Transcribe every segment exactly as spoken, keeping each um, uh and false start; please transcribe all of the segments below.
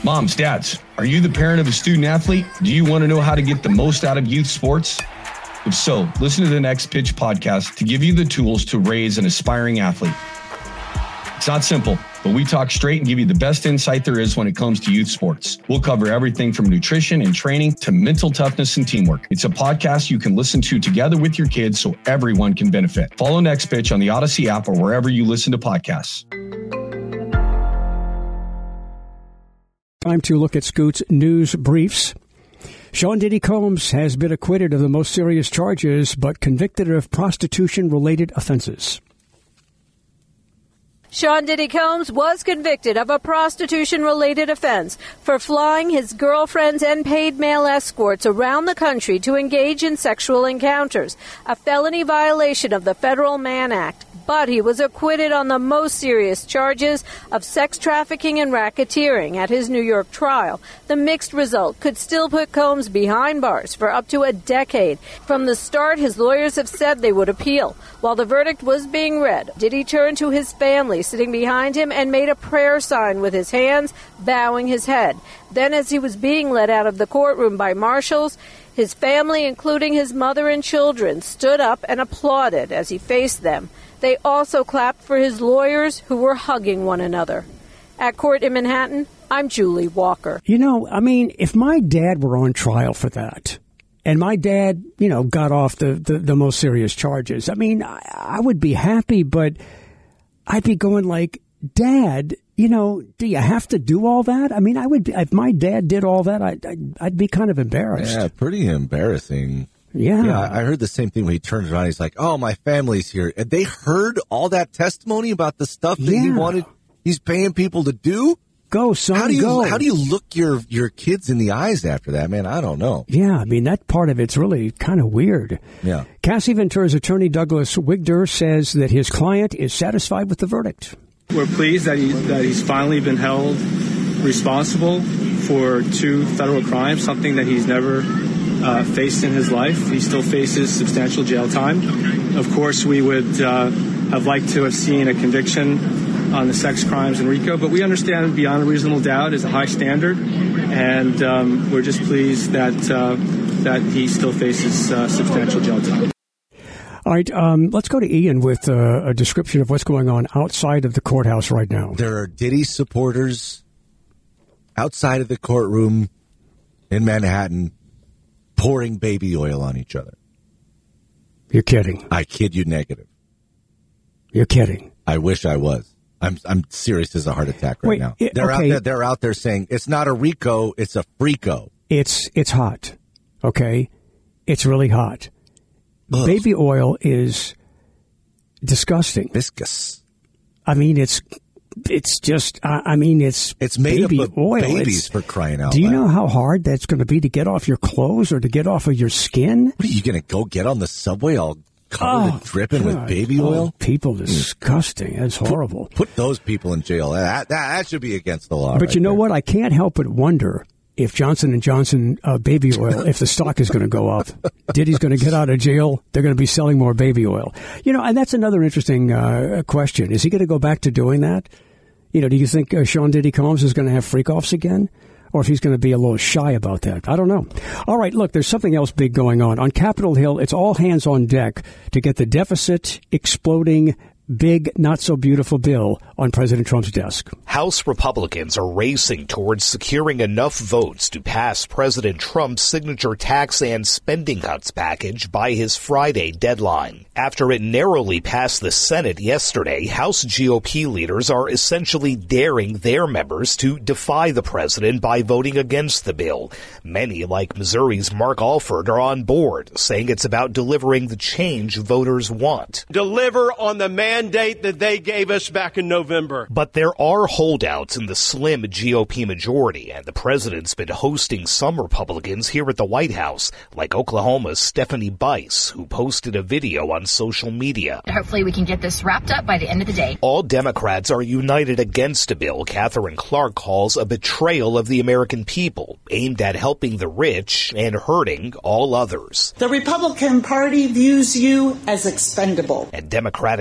Moms, dads, are you the parent of a student athlete? Do you want to know how to get the most out of youth sports? If so, listen to the Next Pitch podcast to give you the tools to raise an aspiring athlete. It's not simple, but we talk straight and give you the best insight there is when it comes to youth sports. We'll cover everything from nutrition and training to mental toughness and teamwork. It's a podcast you can listen to together with your kids so everyone can benefit. Follow Next Pitch on the Odyssey app or wherever you listen to podcasts. Time to look at Scoot's news briefs. Sean Diddy Combs has been acquitted of the most serious charges, but convicted of prostitution-related offenses. Sean Diddy Combs was convicted of a prostitution-related offense for flying his girlfriends and paid male escorts around the country to engage in sexual encounters, a felony violation of the Federal Mann Act. But he was acquitted on the most serious charges of sex trafficking and racketeering at his New York trial. The mixed result could still put Combs behind bars for up to a decade. From the start, his lawyers have said they would appeal. While the verdict was being read, Diddy turned to his family sitting behind him and made a prayer sign with his hands, bowing his head. Then, as he was being led out of the courtroom by marshals, his family, including his mother and children, stood up and applauded as he faced them. They also clapped for his lawyers, who were hugging one another. At court in Manhattan, I'm Julie Walker. You know, I mean, if my dad were on trial for that, and my dad, you know, got off the, the, the most serious charges, I mean, I, I would be happy, but I'd be going like, Dad, you know, do you have to do all that? I mean, I would, if my dad did all that, I'd, I'd, I'd be kind of embarrassed. Yeah, pretty embarrassing. Yeah. yeah. I heard the same thing when he turns around. He's like, oh, my family's here. And they heard all that testimony about the stuff that yeah. he wanted, he's paying people to do? Go, son, how do you, go. How do you look your, your kids in the eyes after that, man? I don't know. Yeah, I mean, that part of it's really kind of weird. Yeah. Cassie Ventura's attorney, Douglas Wigder, says that his client is satisfied with the verdict. We're pleased that, he, that he's finally been held responsible for two federal crimes, something that he's never uh, faced in his life. He still faces substantial jail time. Of course, we would uh, have liked to have seen a conviction on the sex crimes in RICO, but we understand beyond a reasonable doubt is a high standard, and um, we're just pleased that uh, that he still faces uh, substantial jail time. All right, um, let's go to Ian with uh, a description of what's going on outside of the courthouse right now. There are Diddy supporters outside of the courtroom in Manhattan pouring baby oil on each other. You're kidding. I kid you negative. You're kidding. I wish I was. I'm I'm serious as a heart attack right Wait, now. It, they're okay. out there. They're out there saying it's not a RICO, it's a freako. It's it's hot. Okay, it's really hot. Ugh. Baby oil is disgusting. Viscous. I mean, it's it's just. I, I mean, it's it's made baby up of oil. babies it's, for crying out Do you loud. know how hard that's going to be to get off your clothes or to get off of your skin? What are you going to go get on the subway all covered oh, and dripping God. with baby oil? Oh, people, disgusting. That's horrible. Put, put those people in jail. That, that that should be against the law. But right you know there. what? I can't help but wonder if Johnson and Johnson uh, baby oil, if the stock is going to go up. Diddy's going to get out of jail. They're going to be selling more baby oil. You know, and that's another interesting uh, question. Is he going to go back to doing that? You know, do you think uh, Sean Diddy Combs is going to have freak-offs again? Or if he's going to be a little shy about that. I don't know. All right, look, there's something else big going on. On Capitol Hill, it's all hands on deck to get the deficit exploding big, not-so-beautiful bill on President Trump's desk. House Republicans are racing towards securing enough votes to pass President Trump's signature tax and spending cuts package by his Friday deadline. After it narrowly passed the Senate yesterday, House G O P leaders are essentially daring their members to defy the president by voting against the bill. Many, like Missouri's Mark Alford, are on board, saying it's about delivering the change voters want. Deliver on the man mandate that they gave us back in November. But there are holdouts in the slim G O P majority, and the president's been hosting some Republicans here at the White House, like Oklahoma's Stephanie Bice, who posted a video on social media. Hopefully we can get this wrapped up by the end of the day. All Democrats are united against a bill Catherine Clark calls a betrayal of the American people, aimed at helping the rich and hurting all others. The Republican Party views you as expendable. And Democratic leader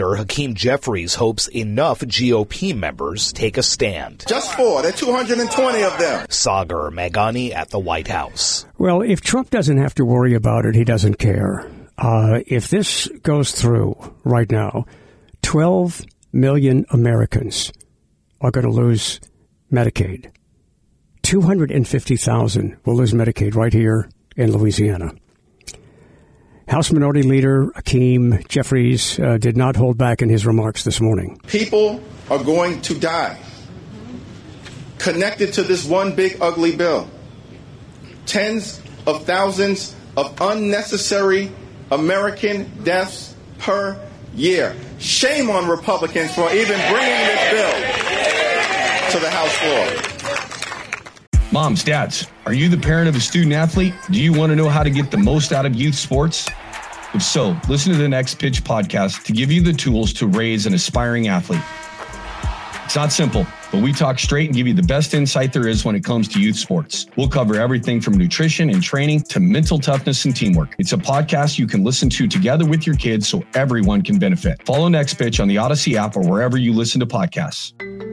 Senator Hakeem Jeffries hopes enough G O P members take a stand. Just four. There are two hundred twenty of them. Sagar Meghani at the White House. Well, if Trump doesn't have to worry about it, he doesn't care. Uh, if this goes through right now, twelve million Americans are going to lose Medicaid. two hundred fifty thousand will lose Medicaid right here in Louisiana. House Minority Leader Hakeem Jeffries uh, did not hold back in his remarks this morning. People are going to die connected to this one big ugly bill. Tens of thousands of unnecessary American deaths per year. Shame on Republicans for even bringing this bill to the House floor. Moms, dads, are you the parent of a student athlete? Do you want to know how to get the most out of youth sports? If so, listen to the Next Pitch podcast to give you the tools to raise an aspiring athlete. It's not simple, but we talk straight and give you the best insight there is when it comes to youth sports. We'll cover everything from nutrition and training to mental toughness and teamwork. It's a podcast you can listen to together with your kids so everyone can benefit. Follow Next Pitch on the Odyssey app or wherever you listen to podcasts.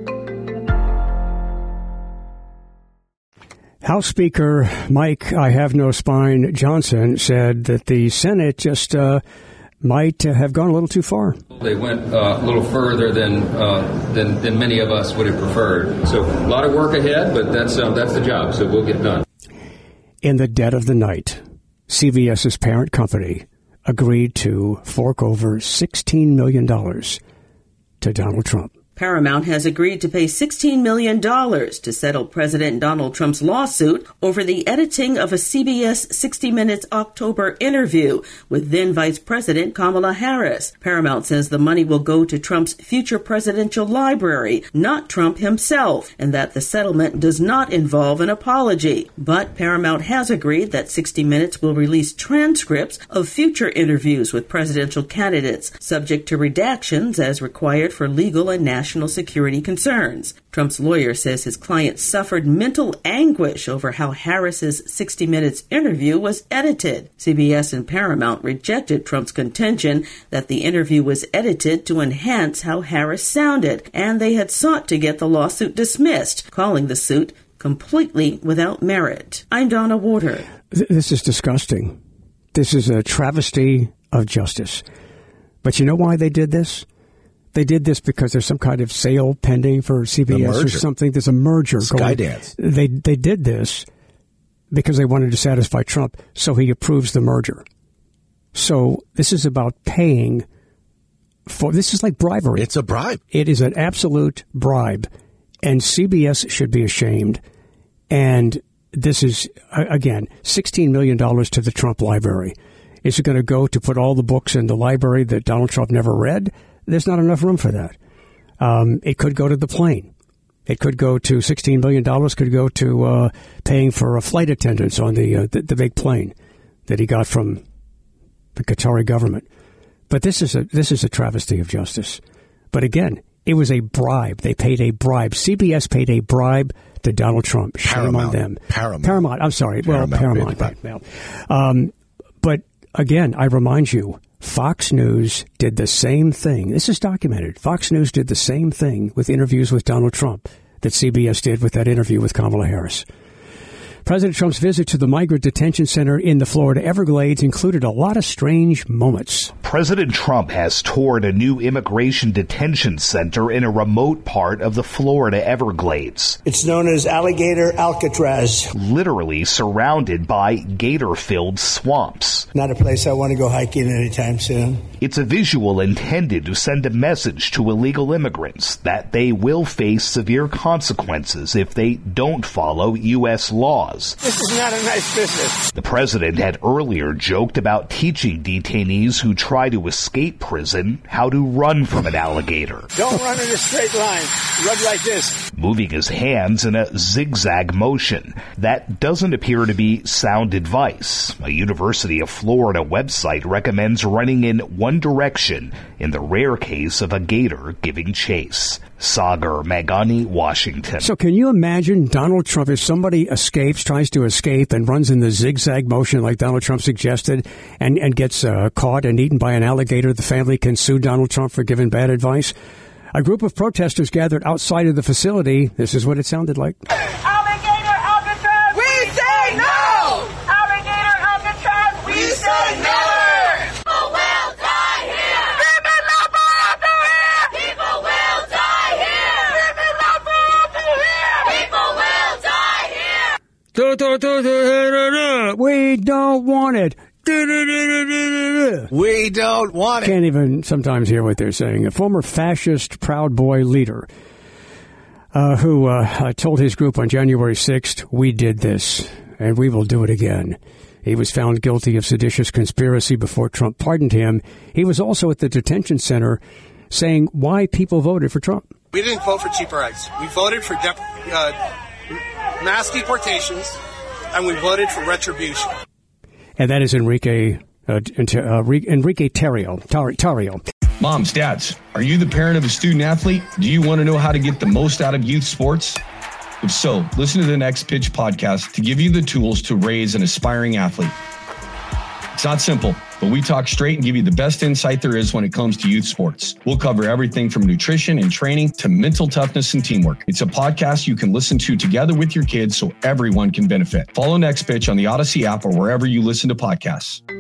House Speaker Mike I Have No Spine Johnson said that the Senate just uh, might uh, have gone a little too far. They went uh, a little further than, uh, than than many of us would have preferred. So a lot of work ahead, but that's uh, that's the job, so we'll get it done. In the dead of the night, CVS's parent company agreed to fork over sixteen million dollars to Donald Trump. Paramount has agreed to pay sixteen million dollars to settle President Donald Trump's lawsuit over the editing of a C B S sixty minutes October interview with then Vice President Kamala Harris. Paramount says the money will go to Trump's future presidential library, not Trump himself, and that the settlement does not involve an apology. But Paramount has agreed that sixty minutes will release transcripts of future interviews with presidential candidates, subject to redactions as required for legal and national national security concerns. Trump's lawyer says his client suffered mental anguish over how Harris's sixty minutes interview was edited. C B S and Paramount rejected Trump's contention that the interview was edited to enhance how Harris sounded, and they had sought to get the lawsuit dismissed, calling the suit completely without merit. I'm Donna Warder. This is disgusting. This is a travesty of justice. But you know why they did this? They did this because there's some kind of sale pending for C B S or something. There's a merger going. Skydance. They they did this because they wanted to satisfy Trump, so he approves the merger. So this is about paying for. This is like bribery. It's a bribe. It is an absolute bribe, and C B S should be ashamed. And this is again sixteen million dollars to the Trump library. Is it going to go to put all the books in the library that Donald Trump never read? There's not enough room for that. Um, it could go to the plane. It could go to sixteen million dollars, could go to uh, paying for a flight attendants on the, uh, the the big plane that he got from the Qatari government. But this is a this is a travesty of justice. But again, it was a bribe. They paid a bribe. C B S paid a bribe to Donald Trump. Shame Paramount. on them. Paramount. Paramount. I'm sorry. Paramount. Well, Paramount. Right, well. um, but again, I remind you, Fox News did the same thing. This is documented. Fox News did the same thing with interviews with Donald Trump that C B S did with that interview with Kamala Harris. President Trump's visit to the migrant detention center in the Florida Everglades included a lot of strange moments. President Trump has toured a new immigration detention center in a remote part of the Florida Everglades. It's known as Alligator Alcatraz. Literally surrounded by gator-filled swamps. Not a place I want to go hiking anytime soon. It's a visual intended to send a message to illegal immigrants that they will face severe consequences if they don't follow U S laws. This is not a nice business. The president had earlier joked about teaching detainees who try to escape prison how to run from an alligator. Don't run in a straight line. Run like this. Moving his hands in a zigzag motion. That doesn't appear to be sound advice. A University of Florida website recommends running in one direction in the rare case of a gator giving chase. Sagar Meghani, Washington. So can you imagine Donald Trump, if somebody escapes, tries to escape and runs in the zigzag motion like Donald Trump suggested and, and gets uh, caught and eaten by an alligator, the family can sue Donald Trump for giving bad advice? A group of protesters gathered outside of the facility. This is what it sounded like. Alligator Alcatraz, we say no! Alligator Alcatraz, we say never! People will die here! People will die here! People will die here! We don't want it. We don't want it. Can't even sometimes hear what they're saying. A former fascist Proud Boy leader uh, who uh, told his group on January sixth, we did this and we will do it again. He was found guilty of seditious conspiracy before Trump pardoned him. He was also at the detention center saying why people voted for Trump. We didn't vote for cheaper eggs. We voted for dep- uh, mass deportations, and we voted for retribution. And that is Enrique uh, uh, Enrique Tarrio. Tarrio. Moms, dads, are you the parent of a student athlete? Do you want to know how to get the most out of youth sports? If so, listen to the Next Pitch podcast to give you the tools to raise an aspiring athlete. It's not simple, but we talk straight and give you the best insight there is when it comes to youth sports. We'll cover everything from nutrition and training to mental toughness and teamwork. It's a podcast you can listen to together with your kids so everyone can benefit. Follow Next Pitch on the Odyssey app or wherever you listen to podcasts.